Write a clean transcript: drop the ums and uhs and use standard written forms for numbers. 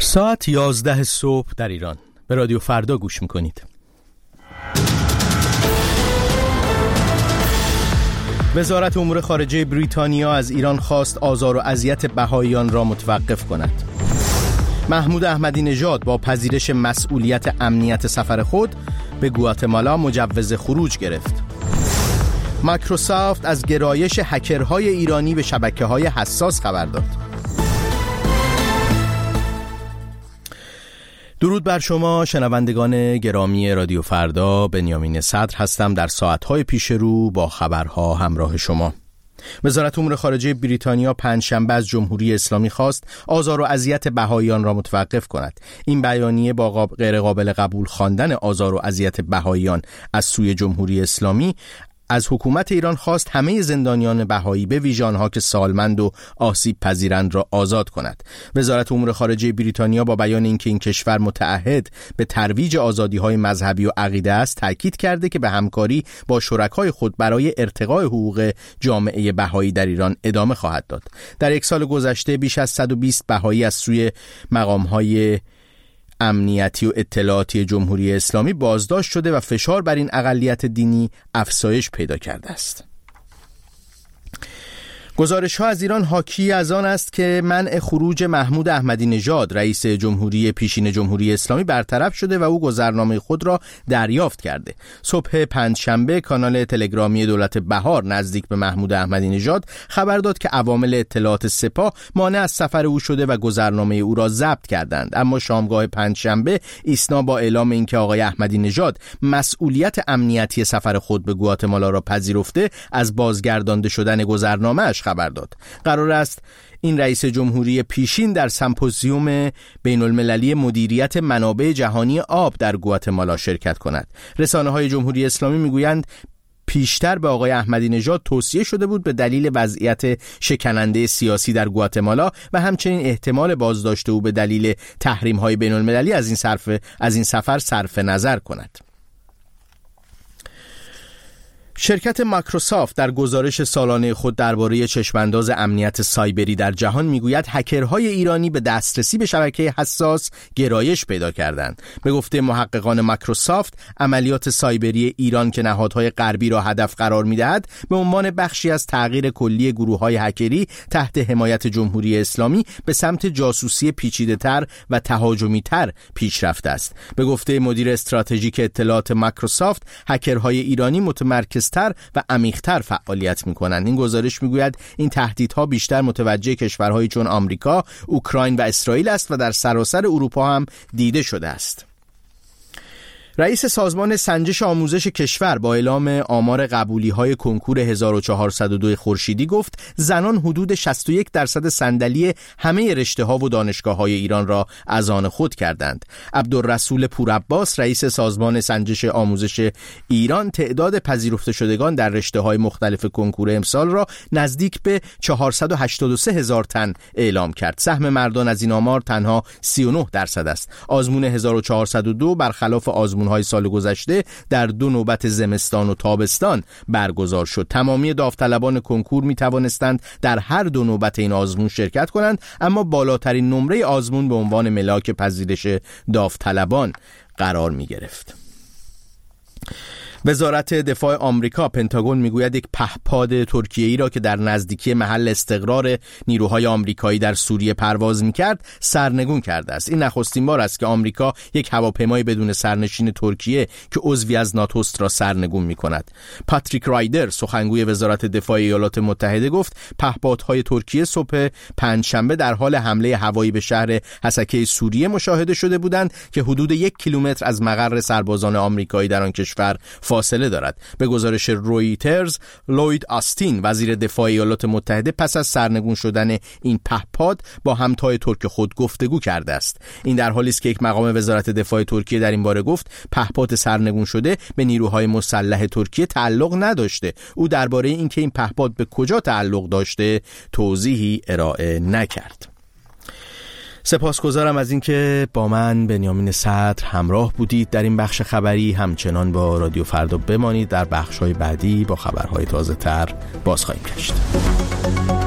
ساعت 11 صبح در ایران. به رادیو فردا گوش میکنید. وزارت امور خارجه بریتانیا از ایران خواست آزار و اذیت بهائیان را متوقف کند. محمود احمدی نژاد با پذیرش مسئولیت امنیت سفر خود به گواتمالا مجوز خروج گرفت. مایکروسافت از گرایش هکرهای ایرانی به شبکه‌های حساس خبر داد. درود بر شما شنوندگان گرامی رادیو فردا، بنیامین صدر هستم در ساعت‌های پیش رو با خبرها همراه شما. وزارت امور خارجه بریتانیا پنجشنبه از جمهوری اسلامی خواست آزار و اذیت بهائیان را متوقف کند. این بیانیه با غیر قابل قبول خواندن آزار و اذیت بهائیان از سوی جمهوری اسلامی از حکومت ایران خواست همه زندانیان بهایی به ویژه آنها که سالمند و آسیب پذیرند را آزاد کند. وزارت امور خارجه بریتانیا با بیان اینکه این کشور متعهد به ترویج آزادی‌های مذهبی و عقیده است، تاکید کرده که به همکاری با شرکای خود برای ارتقاء حقوق جامعه بهایی در ایران ادامه خواهد داد. در یک سال گذشته بیش از 120 بهایی از سوی مقام‌های امنیتی و اطلاعاتی جمهوری اسلامی بازداشت شده و فشار بر این اقلیت دینی افزایش پیدا کرده است. گزارش‌ها از ایران حاکی از آن است که منع خروج محمود احمدی نژاد رئیس جمهوری پیشین جمهوری اسلامی برطرف شده و او گذرنامه خود را دریافت کرده. صبح پنجشنبه کانال تلگرامی دولت بهار نزدیک به محمود احمدی نژاد خبر داد که عوامل اطلاعات سپاه مانع از سفر او شده و گذرنامه او را ضبط کردند. اما شامگاه پنجشنبه ایسنا با اعلام اینکه آقای احمدی نژاد مسئولیت امنیتی سفر خود به گواتمالا را پذیرفته، از بازگردانده شدن گذرنامه‌اش خبر داد. قرار است این رئیس جمهوری پیشین در سمپوزیوم بین المللی مدیریت منابع جهانی آب در گواتمالا شرکت کند. رسانه‌های جمهوری اسلامی میگویند پیشتر به آقای احمدی نژاد توصیه شده بود به دلیل وضعیت شکننده سیاسی در گواتمالا و همچنین احتمال بازداشت او به دلیل تحریم‌های بین المللی از این سفر صرف نظر کند. شرکت مایکروسافت در گزارش سالانه خود درباره چشمانداز امنیت سایبری در جهان میگوید هکرهای ایرانی به دسترسی به شبکه حساس گرایش پیدا کردند. به گفته محققان مایکروسافت، عملیات سایبری ایران که نهادهای غربی را هدف قرار میدهد به عنوان بخشی از تغییر کلی گروه‌های هکری تحت حمایت جمهوری اسلامی به سمت جاسوسی پیچیده‌تر و تهاجمی‌تر پیش رفته است. به گفته مدیر استراتژیک اطلاعات مایکروسافت، هکرهای ایرانی متمرکز و عمیق‌تر فعالیت می‌کنند. این گزارش می‌گوید این تهدیدها بیشتر متوجه کشورهایی چون آمریکا، اوکراین و اسرائیل است و در سراسر اروپا هم دیده شده است. رئیس سازمان سنجش آموزش کشور با اعلام آمار قبولی‌های کنکور 1402 خورشیدی گفت زنان حدود 61% صندلی همه رشته‌ها و دانشگاه‌های ایران را از آن خود کردند. عبدالرسول پورعباس رئیس سازمان سنجش آموزش ایران تعداد پذیرفته شدگان در رشته‌های مختلف کنکور امسال را نزدیک به 483,000 تن اعلام کرد. سهم مردان از این آمار تنها 39% است. آزمون 1402 برخلاف آزمون‌های سال گذشته در 2 نوبت زمستان و تابستان برگزار شد. تمامی داوطلبان کنکور می توانستند در هر 2 نوبت این آزمون شرکت کنند، اما بالاترین نمره آزمون به عنوان ملاک پذیرش داوطلبان قرار می گرفت. وزارت دفاع آمریکا پنتاگون میگوید یک پهپاد ترکیه‌ای را که در نزدیکی محل استقرار نیروهای آمریکایی در سوریه پرواز می‌کرد سرنگون کرده است. این نخستین بار است که آمریکا یک هواپیمای بدون سرنشین ترکیه که عضوی از ناتو است را سرنگون می‌کند. پاتریک رایدر سخنگوی وزارت دفاع ایالات متحده گفت پهپادهای ترکیه صبح پنجشنبه در حال حمله هوایی به شهر حسکه سوریه مشاهده شده بودند که حدود 1 کیلومتر از مقر سربازان آمریکایی در آن کشور فاصله دارد. به گزارش رویترز، لوید آستین وزیر دفاع ایالات متحده پس از سرنگون شدن این پهپاد با همتای ترک خود گفتگو کرده است. این در حالی است که یک مقام وزارت دفاع ترکیه در این باره گفت پهپاد سرنگون شده به نیروهای مسلح ترکیه تعلق نداشته. او درباره اینکه این پهپاد به کجا تعلق داشته توضیحی ارائه نکرد. سپاسگزارم از اینکه با من بنیامین صدر همراه بودید در این بخش خبری. همچنان با رادیو فردا بمانید. در بخش‌های بعدی با خبرهای تازه‌تر باز خواهیم گشت.